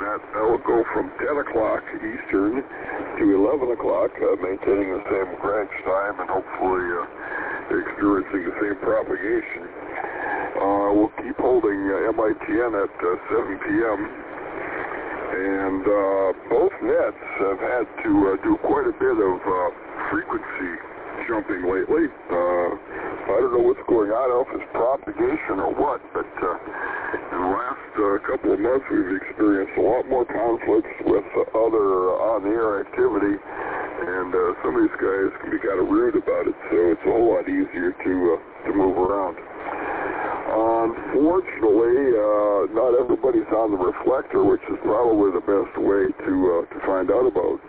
that will go from 10 o'clock Eastern to 11 o'clock, maintaining the same branch time and hopefully experiencing the same propagation. We'll keep holding MITN at 7 p.m. And both nets have had to do quite a bit of frequency jumping lately. I don't know what's going on. I don't know if it's propagation or what, but in the last couple of months we've experienced a lot more conflicts with other on-the-air activity, and some of these guys can be kind of rude about it, so it's a whole lot easier to move around. Unfortunately, not everybody's on the reflector, which is probably the best way to find out about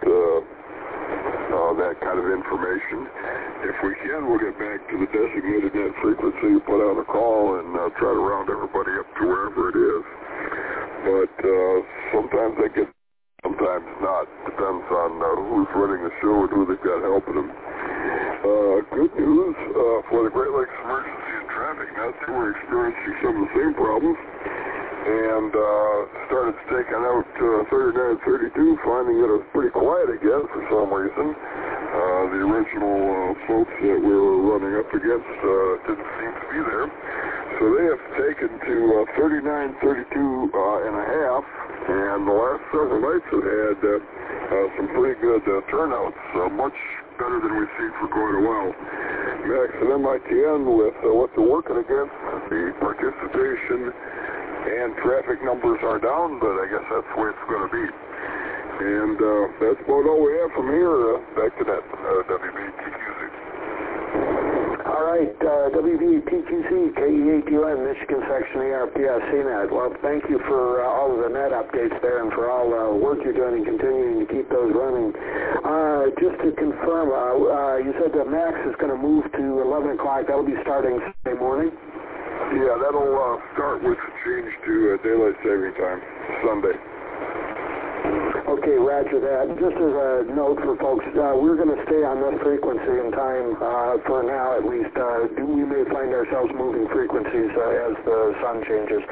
that kind of information. If we can, we'll get back to the designated net frequency, put out a call, and try to round everybody up to wherever it is. But sometimes they get, sometimes not. Depends on who's running the show and who they've got helping them. Good news for the Great Lakes Emergency and Traffic Net, they were experiencing some of the same problems and started staking out 3932, finding that it was pretty quiet again for some reason. The original folks that we were running up against didn't seem to be there. So they have taken to 3932 and a half, and the last several nights have had some pretty good turnouts, much better than we've seen for quite a while. Max and MITN with what they're working against, the participation and traffic numbers are down, but I guess that's the way it's going to be. And that's about all we have from here. Back to that, WBTQC. All right, WBTQC, KEATUN, Michigan Section ARPS CNET. Well, thank you for all of the net updates there and for all the work you're doing and continuing to keep those running. Just to confirm, you said that Max is going to move to 11 o'clock. That'll be starting Sunday morning? Yeah, that'll start with the change to daylight saving time, Sunday. Okay, roger that. Just as a note for folks, we're going to stay on this frequency in time for now at least. We may find ourselves moving frequencies as the sun changes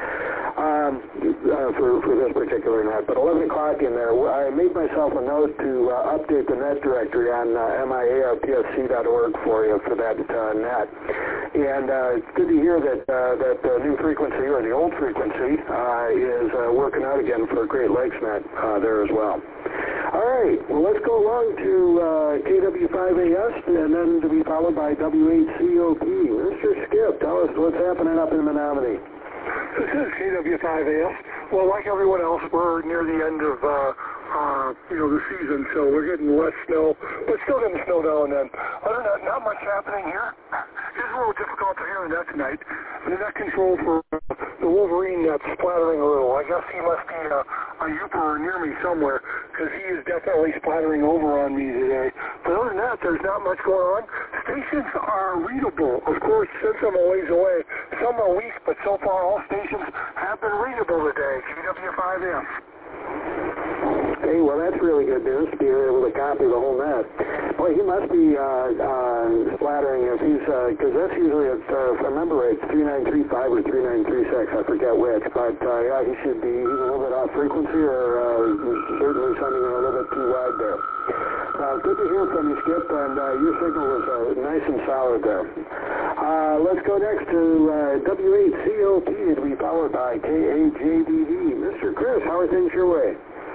for this particular net. But 11 o'clock in there, I made myself a note to update the net directory on miarpsc.org for you for that net. And it's good to hear that the new frequency, or the old frequency, is working out again for Great Lakes Net there as well. All right, well, let's go along to KW5AS and then to be followed by W8COP. Mr. Skip, tell us what's happening up in Menominee. This is KW5AS. Well, like everyone else, we're near the end of the season, so we're getting less snow, but still getting snow now and then. Other than that, not much happening here. It's a little difficult to hear that tonight. The net control for the Wolverine net's splattering a little. I guess he must be a Yooper near me somewhere, because he is definitely splattering over on me today. But other than that, there's not much going on. Stations are readable. Of course, since I'm a ways away, some are weak, but so far all stations have been readable today. KW5F. Hey, well, that's really good news to be able to copy the whole net. Boy, he must be splattering if he's, because that's usually, if I remember right, it's 3935 or 3936, I forget which, but yeah, he should be, he's a little bit off frequency or certainly sending a little bit too wide there. Good to hear from you, Skip, and your signal was nice and solid there. Let's go next to W8COP to be followed by KAJDV. Mr. Chris, how are things your way?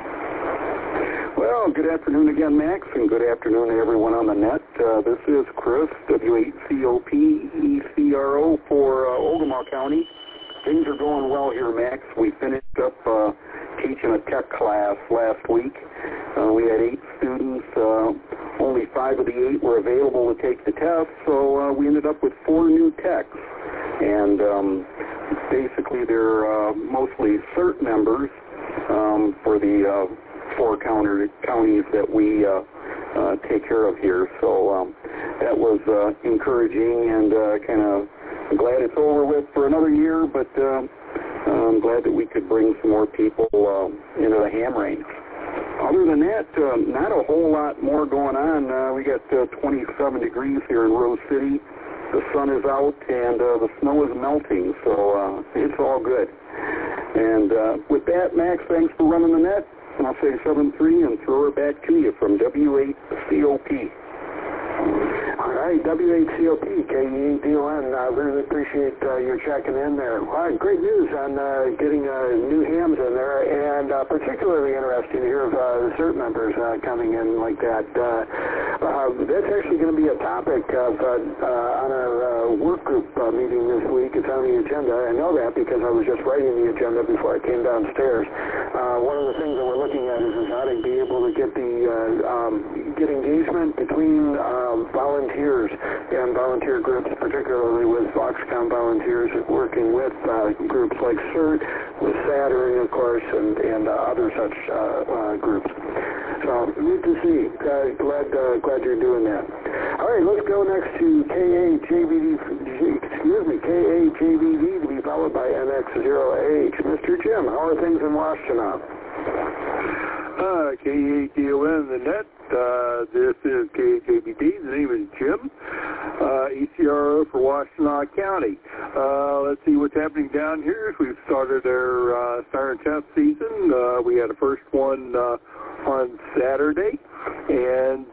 Well, good afternoon again, Max, and good afternoon to everyone on the net. This is Chris, W8COP ECRO for Ogemaw County. Things are going well here, Max. We finished up teaching a tech class last week. We had 8 students. Only 5 of the 8 were available to take the test, so we ended up with 4 new techs. And basically they're mostly CERT members for the 4 counties that we take care of here. So that was encouraging, and kind of glad it's over with for another year, but I'm glad that we could bring some more people into the ham range. Other than that, not a whole lot more going on. We got 27 degrees here in Rose City. The sun is out, and the snow is melting, so it's all good. And with that, Max, thanks for running the net. I'll say 7-3 and throw it back to you from W8COP. All right, W8COP, KE8DON. Really appreciate your checking in there. Well, great news on getting new hams in there, and particularly interesting to hear of CERT members coming in like that. That's actually going to be a topic on our work group meeting this week. It's on the agenda. I know that because I was just writing the agenda before I came downstairs. One of the things that we're looking at is how to be able to get get engagement between volunteers and volunteer groups, particularly with Foxconn volunteers working with groups like CERT, with Saturn, of course, and other such groups. So, neat to see. Glad you're doing that. All right, let's go next to KAJVD to be followed by NX0H. Mr. Jim, how are things in Washtenaw? KADON, the net. This is KJBD. The name is Jim, ECRO for Washtenaw County. Let's see what's happening down here. We've started our siren test season. We had a first one on Saturday, and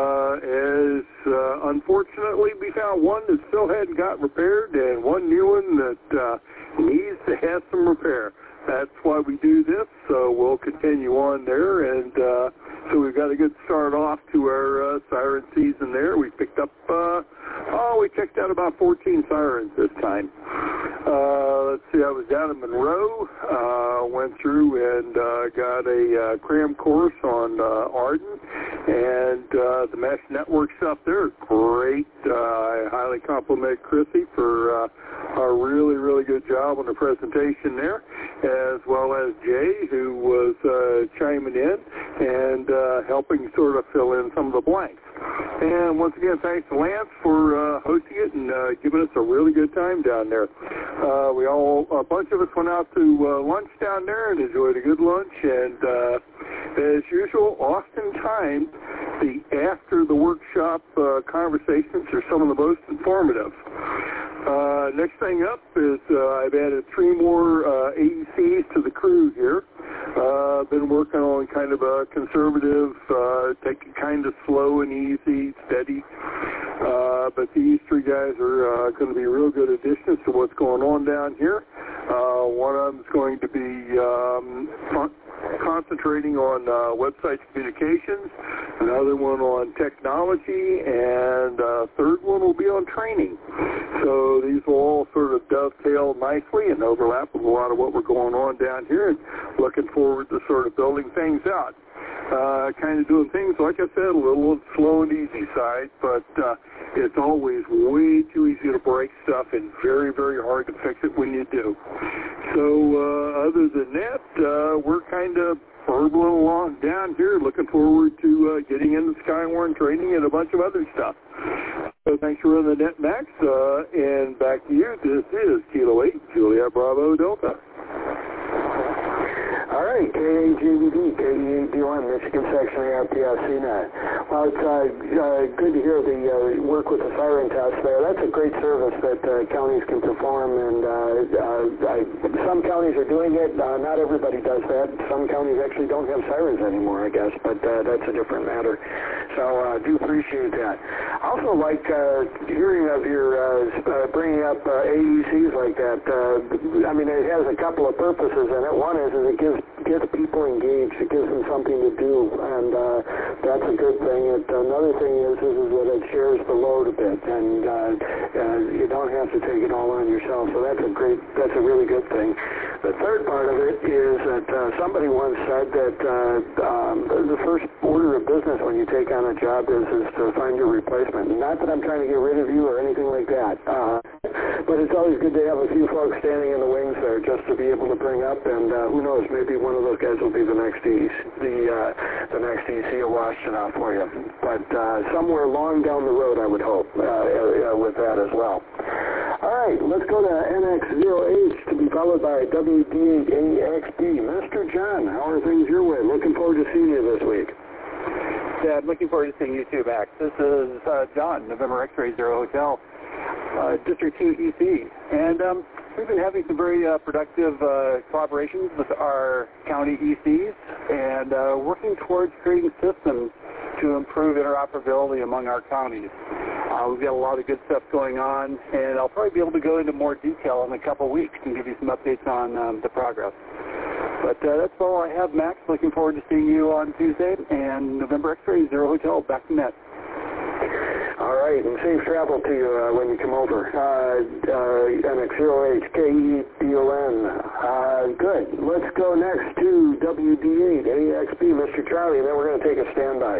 as unfortunately we found one that still hadn't got repaired and one new one that needs to have some repair. That's why we do this, so we'll continue on there, and so we've got a good start off to our siren season there. We picked up, we checked out about 14 sirens this time. Let's see, I was down in Monroe, went through and got a cram course on Arden, and the mesh network stuff there is great. I highly compliment Chrissy for a really, really good job on the presentation there, as well as Jay, who was chiming in and helping sort of fill in some of the blanks. And once again, thanks to Lance for hosting it and giving us a really good time down there. A bunch of us went out to lunch down there and enjoyed a good lunch. And as usual, oftentimes the after the workshop conversations are some of the most informative. Next thing up is I've added 3 more AECs to the crew here. Been working on kind of a conservative, take it kind of slow and easy, steady. But these 3 guys are going to be real good additions to what's going on down here. One of them is going to be concentrating on website communications, another one on technology, and a third one will be on training. So these will all sort of dovetail nicely and overlap with a lot of what we're going on down here, and looking forward to sort of building things out. Kind of doing things, like I said, a little slow and easy side, but it's always way too easy to break stuff and very, very hard to fix it when you do. So other than that, we're kind of burbling along down here, looking forward to getting into Skywarn training and a bunch of other stuff. So thanks for running the net, Max, and back to you. This is Kilo 8, Juliet Bravo Delta. All right, KAJVD, KE8DON, Michigan Section ARPSCNet. Well, it's good to hear the work with the siren test there. That's a great service that counties can perform, and some counties are doing it. Not everybody does that. Some counties actually don't have sirens anymore, I guess, but that's a different matter. So I do appreciate that. I also like hearing of your bringing up AECs like that. I mean, it has a couple of purposes in it. One is it gets people engaged. It gives them something to do, and that's a good thing. Another thing is that it shares the load a bit, and you don't have to take it all on yourself. So that's a really good thing. The third part of it is that somebody once said that the first order of business when you take on a job is to find your replacement. Not that I'm trying to get rid of you or anything like that, but it's always good to have a few folks standing in the wings there just to be able to bring up, and who knows, maybe one of those guys will be the next EC of Washtenaw for you. But somewhere long down the road, I would hope, with that as well. All right, let's go to NX0H to be followed by WD8AXB. Mr. John, how are things your way? Looking forward to seeing you this week. Yeah, I'm looking forward to seeing you too, Max. This is John, November X-Ray 0 Hotel, District 2 EC. And We've been having some very productive collaborations with our county ECs and working towards creating systems to improve interoperability among our counties. We've got a lot of good stuff going on, and I'll probably be able to go into more detail in a couple weeks and give you some updates on the progress. But that's all I have, Max. Looking forward to seeing you on Tuesday, and November X-Ray, Zero Hotel, back to net. All right, and safe travel to you when you come over. MX0HKEDON. Good. Let's go next to WD8AXB, Mr. Charlie, and then we're going to take a standby.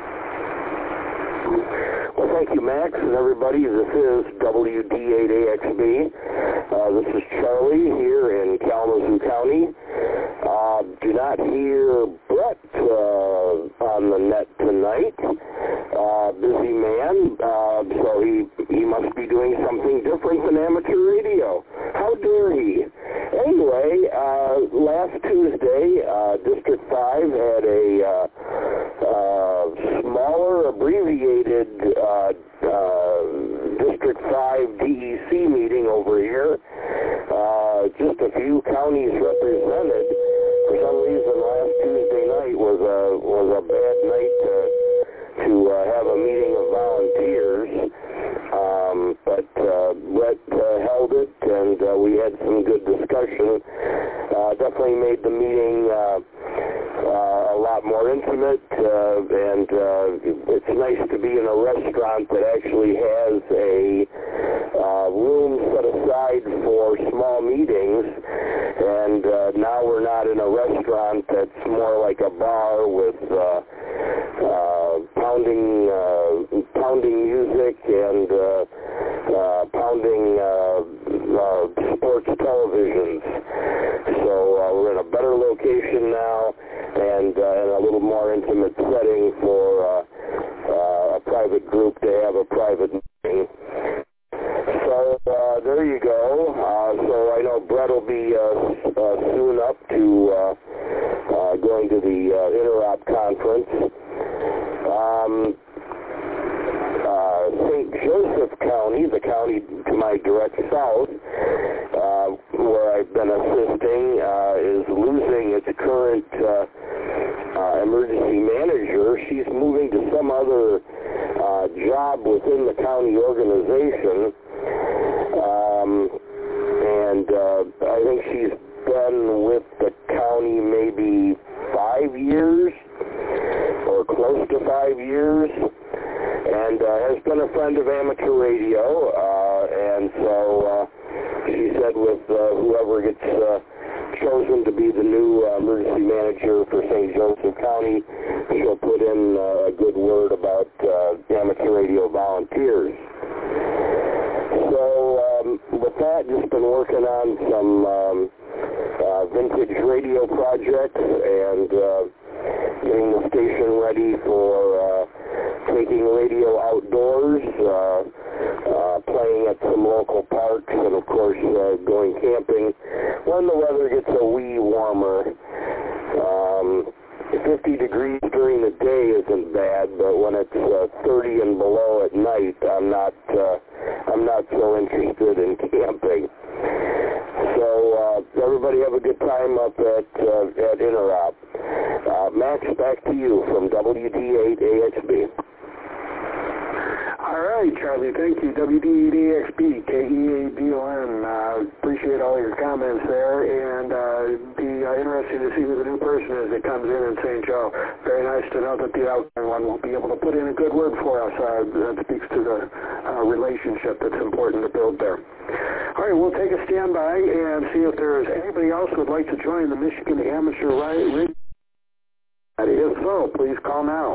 Well, thank you, Max, and everybody. This is WD8AXB. This is Charlie here in Kalamazoo County. Do not hear Brett on the net tonight. Busy man, so he must be doing something different than amateur radio. How dare he? Anyway, last Tuesday, District 5 had a smaller, abbreviated District 5 DEC meeting over here. Just a few counties represented. For some reason, last Tuesday night was a bad night to have a meeting of volunteers. But Brett held it, and we had some good discussion. Definitely made the meeting a lot more intimate, and it's nice to be in a restaurant that actually has a room set aside for small meetings, and now we're not in a restaurant that's more like a bar with pounding music and pounding sports televisions. So we're in a better location now, and in a little more intimate setting for a private group to have a private meeting. So there you go. So I know Brett will be soon up to going to the Interop conference. St. Joseph County, the county to my direct south, where I've been assisting, is losing its current emergency manager. She's moving to some other job within the county organization, and I think she's been with the county maybe 5 years, or close to 5 years, and has been a friend of amateur radio, and so she said with whoever gets chosen to be the new emergency manager for St. Joseph County, she'll put in a good word about amateur radio volunteers. So with that, just been working on some vintage radio projects and getting the station ready for taking radio outdoors, playing at some local parks, and of course going camping when the weather gets a wee warmer. 50 degrees during the day isn't bad, but when it's 30 and below at night, I'm not so interested in camping. So everybody have a good time up at Interop. Max, back to you from WD8AXB. All right, Charlie, thank you. WD8AXB, KEADON. Appreciate all your comments there, and be interesting to see who the new person is that comes in St. Joe. Very nice to know that the outgoing one will be able to put in a good word for us. That speaks to the relationship that's important to build there. All right, we'll take a standby and see if there is anybody else who would like to join the Michigan Amateur Radio. If so, please call now.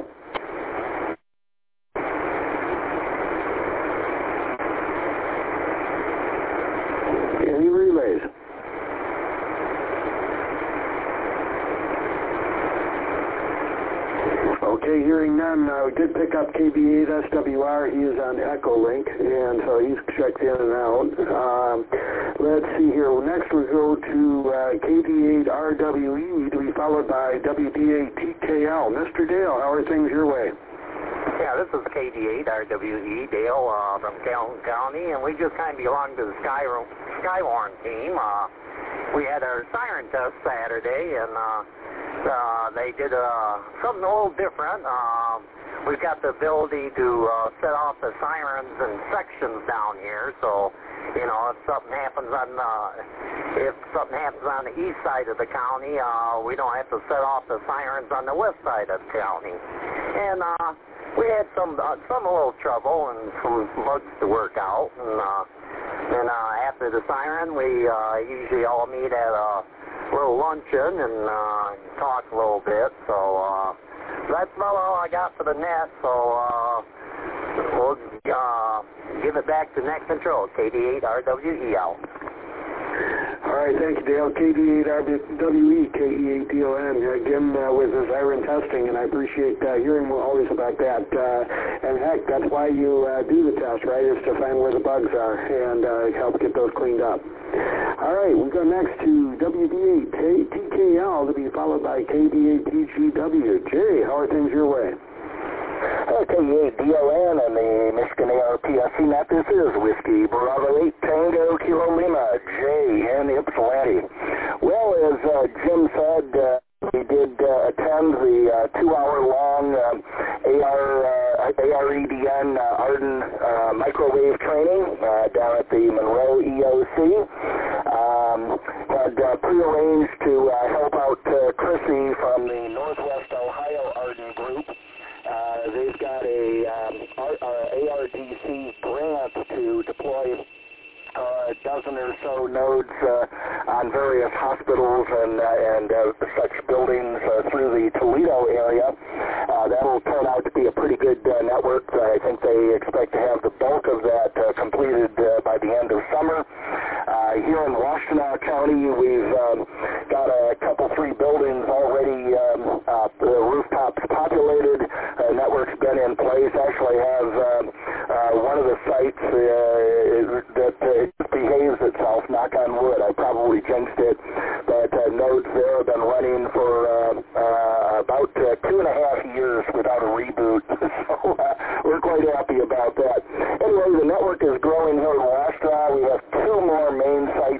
Any relays? Okay, hearing none. We did pick up KB8SWR. He is on Echolink, and so he's checked in and out. Let's see here. Next we go to KD8RWE to be followed by WD8TKL. Mr. Dale, how are things your way? Yeah, this is KD8RWE, Dale from Calhoun County, and we just kind of belong to the Skywarn team. We had our siren test Saturday, and they did something a little different. We've got the ability to set off the sirens in sections down here, so if something happens on the east side of the county, we don't have to set off the sirens on the west side of the county. And we had some a little trouble and some bugs to work out. And then after the siren, we usually all meet at a little luncheon and talk a little bit. So that's about all I got for the net. So we'll give it back to Net Control. KD8RWE out. All right, thank you, Dale. KD8RWE, KE8DON. Again, with the siren testing, and I appreciate hearing always about that. And heck, that's why you do the test, right, is to find where the bugs are and help get those cleaned up. All right, we go next to WB8TKL to be followed by KD8TGW. Jay, how are things your way? KD8DON and the Michigan ARPSC net. This is Whiskey Bravo 8 Tango Kilo Lima J in Ypsilanti. Well, as Jim said, we did attend the 2-hour-long AREDN Arden microwave training down at the Monroe EOC. Had prearranged to help out Chrissy from the Northwest Ohio Arden group. They've got a ARDC grant to deploy a dozen or so nodes on various hospitals and such buildings through the Toledo area. That'll turn out to be a pretty good network. I think they expect to have the bulk of that completed by the end of summer. Here in Washtenaw County, we've got a couple, 3 buildings already, the rooftops populated. Network's been in place. Actually have one of the sites that behaves itself, knock on wood. I probably jinxed it, but nodes there have been running for about 2.5 years without a reboot, so we're quite happy about that. Anyway, the network is growing here in Washtenaw. We have 2 more main sites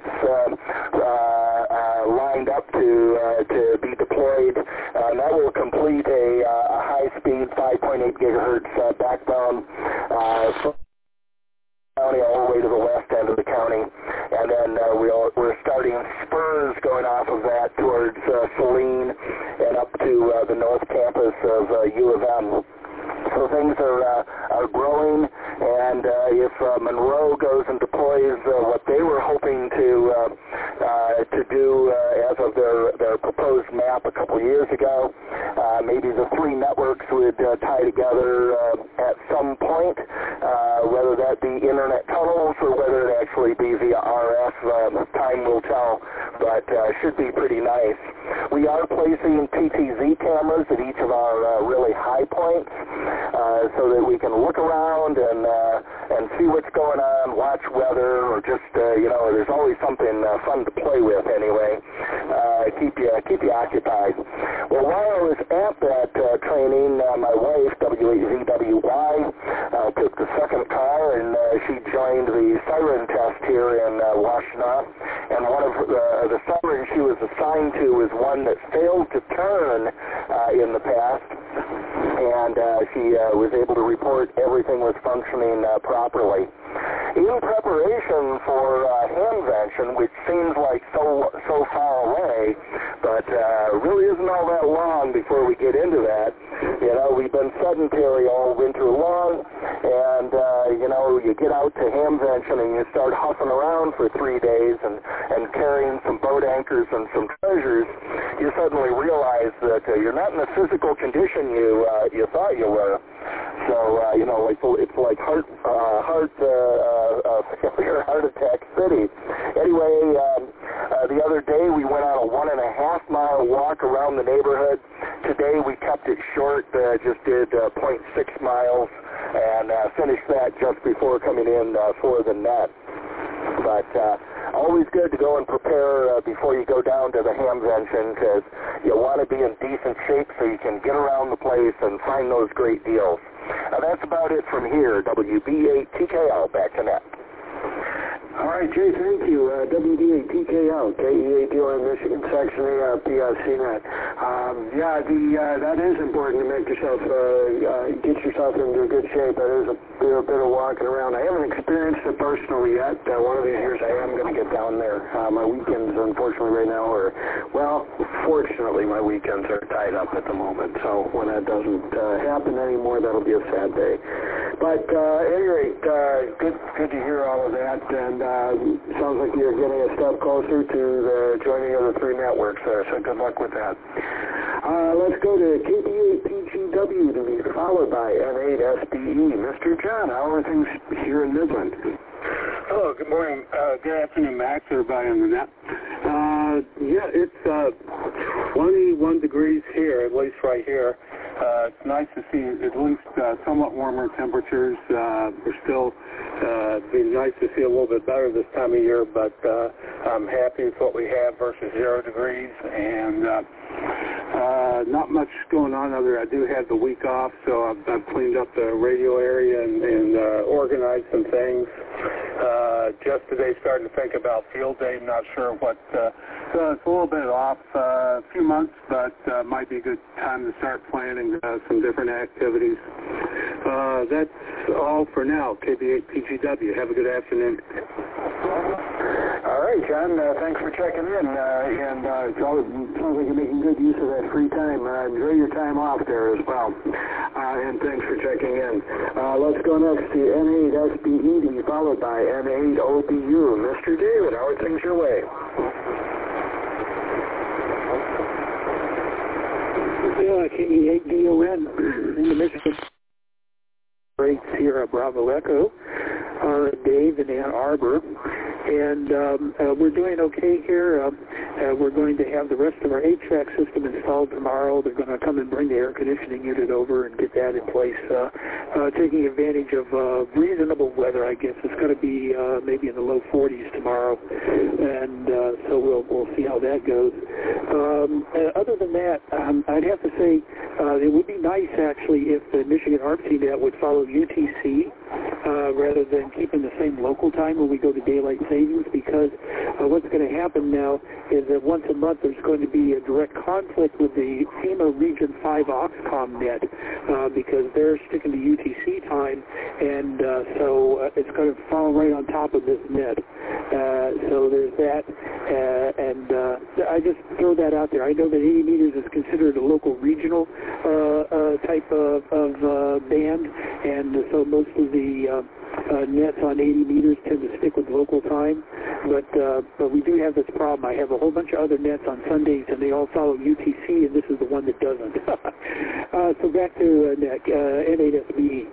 lined up to be deployed. That will complete a high-speed 5.8 gigahertz backbone county all the way to the west end of the county, and then we're starting spurs going off of that towards Saline and up to the north campus of U of M. So things are growing, and if Monroe goes and deploys what they were hoping to do as of their proposed map a couple years ago, maybe the 3 networks would tie together at some point, whether that be internet tunnels or whether it actually be via RF. Time will tell, but should be pretty nice. We are placing PTZ cameras at each of our really high points, so that we can look around and see what's going on, watch weather, or just there's always something fun to play with anyway. Keep you occupied. Well, while I was at that training, my wife, W8ZWY, took the second car and she joined the siren test here in Washtenaw. And one of the sirens she was assigned to was one that failed to turn in the past. And she was able to report everything was functioning properly. In preparation for Hamvention, which seems like so far away, but really isn't all that long before we get into that. We've been sedentary all winter long, and you get out to Hamvention and you start huffing around for 3 days and carrying some boat anchors and some treasures. You suddenly realize that you're not in the physical condition you thought you were. So it's like heart attack city. Anyway, the other day we went on a 1.5 mile walk around the neighborhood. Today we kept it short, just did 0.6 miles and finished that just before coming in for the net. But always good to go and prepare before you go down to the Hamvention, because you want to be in decent shape so you can get around the place and find those great deals. That's about it from here. WB8TKL, back to net. All right, Jay, thank you. WB8TKL, KEAPON Michigan Section ARPCNet. That is important to make yourself, get yourself into good shape. That is a bit of walking around. I haven't experienced it personally yet. One of these years I am going to get down there. My weekends, unfortunately, right now fortunately, my weekends are tied up at the moment. So when that doesn't happen anymore, that'll be a sad day. But at any rate, good to hear all of that. And sounds like you're getting a step closer to the joining of the 3 networks there, so good luck with that. Let's go to KB8PGW to be followed by N8SBE. Mr. John, how are things here in Midland? Hello, good morning. Good afternoon, Max, everybody on the net. It's 21 degrees here, at least right here. It's nice to see at least somewhat warmer temperatures. We're still, it'd be nice to see a little bit better this time of year, but I'm happy with what we have versus 0 degrees, and not much going on other. I do have the week off, so I've cleaned up the radio area and organized some things. Just today starting to think about field day. I'm not sure what, so it's a little bit off, a few months, but might be a good time to start planning some different activities. That's all for now. KB8PGW. Have a good afternoon. All right, John, thanks for checking in, and it sounds like you're making good use of that free time. Enjoy your time off there as well, and thanks for checking in. Let's go next to N8SBE to be followed by N8OBU. Mr. David, how are things your way? KE8DON in the Michigan Great Sierra Bravo Echo, Dave in Ann Arbor, and we're doing okay here. We're going to have the rest of our HVAC system installed tomorrow. They're going to come and bring the air conditioning unit over and get that in place, taking advantage of reasonable weather, I guess. It's going to be maybe in the low 40s tomorrow, and so we'll see how that goes. Other than that, I'd have to say it would be nice, actually, if the Michigan ARPCNet would follow UTC rather than keeping the same local time when we go to daylight savings, because what's going to happen now is that once a month there's going to be a direct conflict with the FEMA Region 5 Oxcom net because they're sticking to UTC time, and so it's going to fall right on top of this net. So there's that, and I just throw that out there. I know that 80 meters is considered a local regional type of band, and so most of the nets on 80 meters tend to stick with local time, but we do have this problem. I have a whole bunch of other nets on Sundays, and they all follow UTC, and this is the one that doesn't. So back to N8SBE.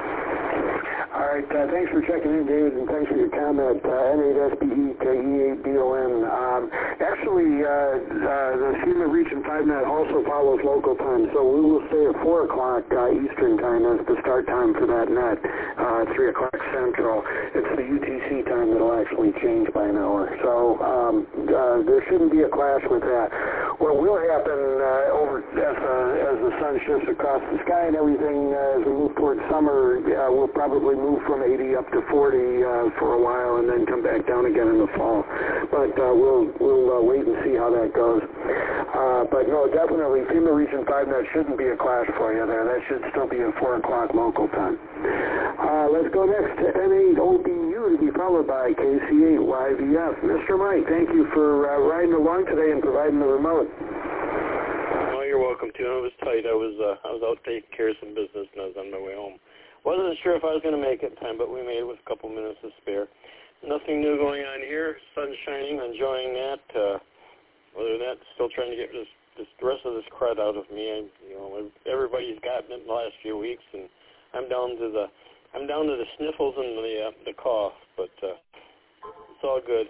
All right, thanks for checking in, David, and thanks for your comment. N8SBE, KE8DON. Actually, the FEMA Region 5 net also follows local time, so we will stay at 4 o'clock Eastern time as the start time for that net, 3 o'clock Central. It's the UTC time that will actually change by an hour, so there shouldn't be a clash with that. What will happen as the sun shifts across the sky and everything, as we move towards summer, we'll probably move from 80 up to 40 for a while and then come back down again in the fall. But we'll wait and see how that goes. But no, definitely FEMA Region 5 net shouldn't be a clash for you there. That should still be at 4 o'clock local time. Let's go next to N8OBU to be followed by KC8YVF. Mr. Mike, thank you for riding along today and providing the remote. Oh, you're welcome to. It was tight. I was out taking care of some business and I was on my way home. Wasn't sure if I was going to make it in time, but we made it with a couple minutes to spare. Nothing new going on here. Sun's shining, enjoying that. Other than that, still trying to get the rest of this crud out of me. Everybody's gotten it in the last few weeks, and I'm down to the sniffles and the cough, but it's all good.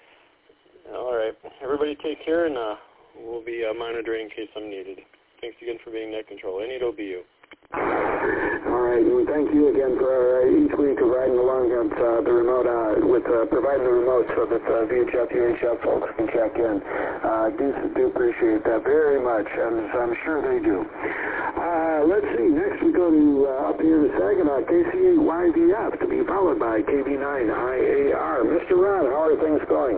All right, everybody take care, and we'll be monitoring in case I'm needed. Thanks again for being net control. N8OBU. All right, and thank you again for each week of riding along at the remote, with providing the remote so that VHF, UHF folks can check in. Do appreciate that very much, and I'm sure they do. Let's see, next we go to up here to Saginaw, KC8YVF, to be followed by KB9IAR. Mr. Ron, how are things going?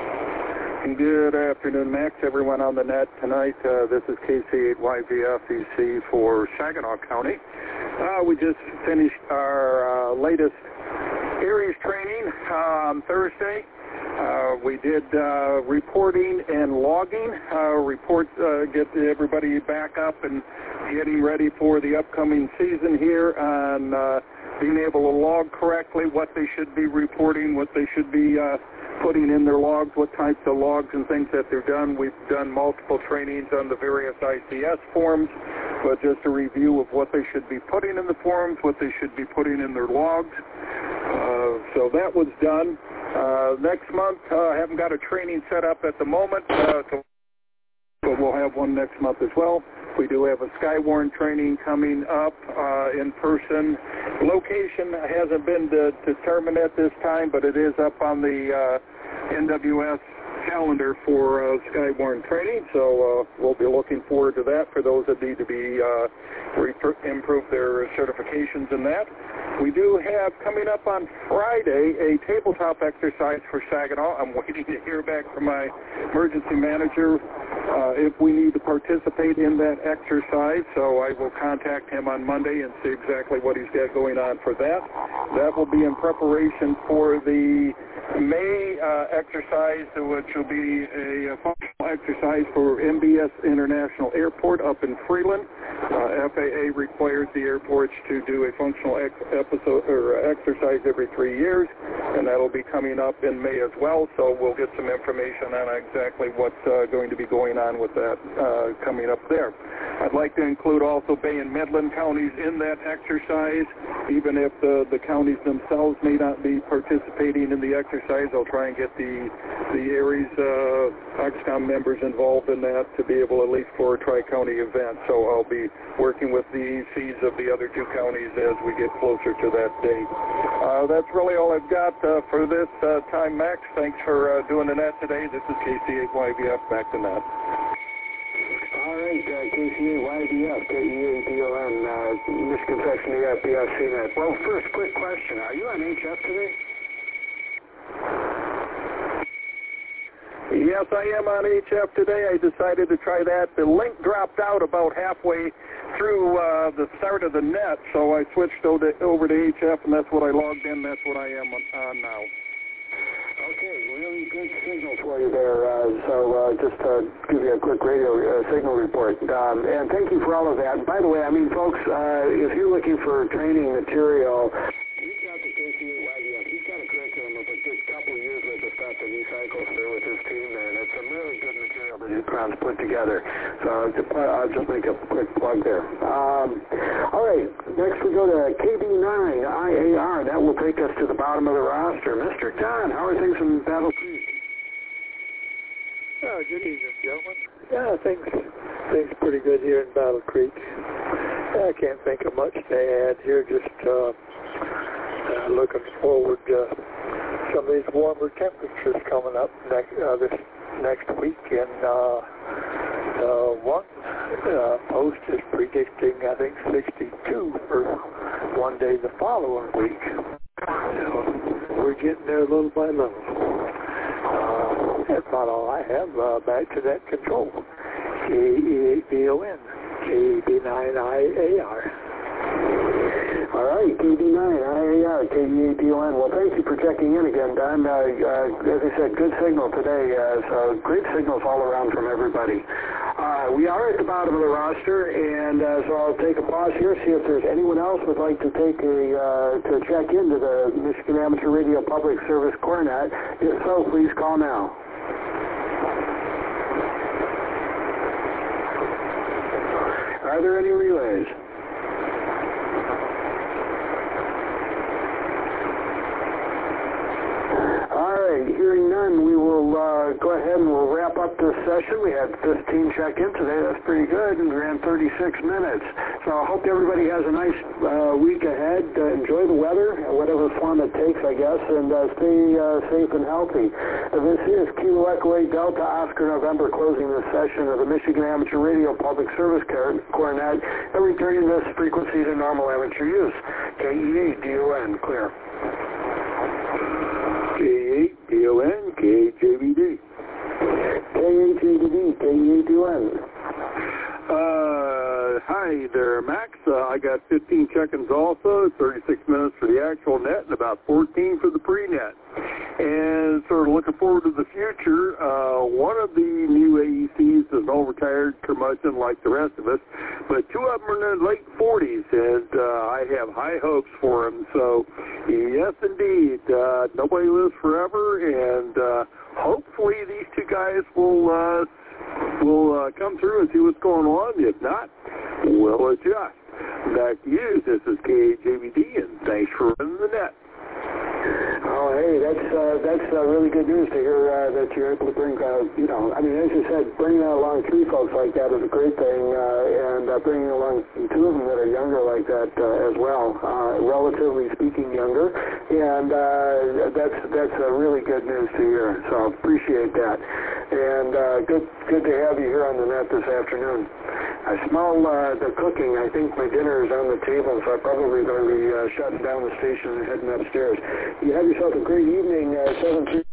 Good afternoon, Max, everyone on the net tonight. This is KC8YVF-EC for Saginaw County. We just finished our latest Aries training on Thursday. We did reporting and logging, get everybody back up and getting ready for the upcoming season here on being able to log correctly, what they should be reporting, what they should be putting in their logs, what types of logs and things that they're done. We've done multiple trainings on the various ICS forms, but just a review of what they should be putting in the forms, what they should be putting in their logs. So that was done. Next month, I haven't got a training set up at the moment, but we'll have one next month as well. We do have a Skywarn training coming up in person. Location hasn't been determined at this time, but it is up on the NWS calendar for Skywarn training, so we'll be looking forward to that for those that need to be improve their certifications in that. We do have coming up on Friday a tabletop exercise for Saginaw. I'm waiting to hear back from my emergency manager if we need to participate in that exercise, so I will contact him on Monday and see exactly what he's got going on for that. That will be in preparation for the May exercise, which will be a functional exercise for MBS International Airport up in Freeland. FAA requires the airports to do a functional exercise every 3 years, and that'll be coming up in May as well, so we'll get some information on exactly what's going to be going on with that coming up there. I'd like to include also Bay and Midland counties in that exercise. Even if the counties themselves may not be participating in the exercise, I'll try and get the Aries OXCOM members involved in that to be able at least for a tri-county event. So I'll be working with the ECs of the other two counties as we get closer to that date. That's really all I've got for this time, Max. Thanks for doing the net today. This is KC8YVF, back to net. All right, KC8YVF, KEADON, Michigan Section AFBF CNET. Well, first, quick question. Are you on HF today? Yes, I am on HF today. I decided to try that. The link dropped out about halfway through the start of the net, so I switched over to HF, and that's what I logged in. That's what I am on now. Okay, really good signal for you there. So just to give you a quick radio signal report. And thank you for all of that. And by the way, I mean, folks, if you're looking for training material, reach out to KC8YVF. He's got a curriculum of a good couple of years worth of stuff that he cycles through with his team there. And it's some really good material that Ron's put together. So I'll just make a quick plug there. All right, next we go to KB9IAR. That will take us to the bottom of the roster. Mr. John, how are things in Battle Creek? Good evening, gentlemen. Yeah, things pretty good here in Battle Creek. I can't think of much to add here. Just looking forward to some of these warmer temperatures coming up this next week. And one post is predicting, I think, 62 for one day the following week. So we're getting there little by little. That's about all I have. Back to net control. KE8DON, KB9IAR. All right, KB9IAR, KE8DON. Well, thank you for checking in again, Don. As I said, good signal today. So great signals all around from everybody. We are at the bottom of the roster, and so I'll take a pause here, see if there's anyone else would like to take to check into the Michigan Amateur Radio Public Service Cornet. If so, please call now. Are there any relays? All right, hearing none, we will go ahead and we'll wrap up this session. We had 15 check-in today. That's pretty good, and we ran 36 minutes. So I hope everybody has a nice week ahead. Enjoy the weather, whatever form it takes, I guess, and stay safe and healthy. This is Kilo Echo 8 Delta Oscar November closing this session of the Michigan Amateur Radio Public Service Cornet and returning this frequency to normal amateur use. KE8DON, clear. K8DON, KJBD. KJBD, KE8DON. Hi there, Max. I got 15 check-ins also, 36 minutes for the actual net and about 14 for the pre-net. And sort of looking forward to the future, one of the new AECs is an old-retired curmudgeon like the rest of us, but two of them are in their late 40s, and I have high hopes for them. So, yes, indeed, nobody lives forever, and hopefully these two guys will come through and see what's going on. If not, we'll adjust. Back to you. This is KJBD, and thanks for running the net. Oh, hey, that's really good news to hear that you're able to bring, as you said, bringing along three folks like that is a great thing, and bringing along two of them that are younger like that as well, relatively speaking younger, and that's really good news to hear. So appreciate that, and good to have you here on the net this afternoon. I smell the cooking. I think my dinner is on the table, so I'm probably going to be shutting down the station and heading upstairs. You have yourself a great evening, 7:30.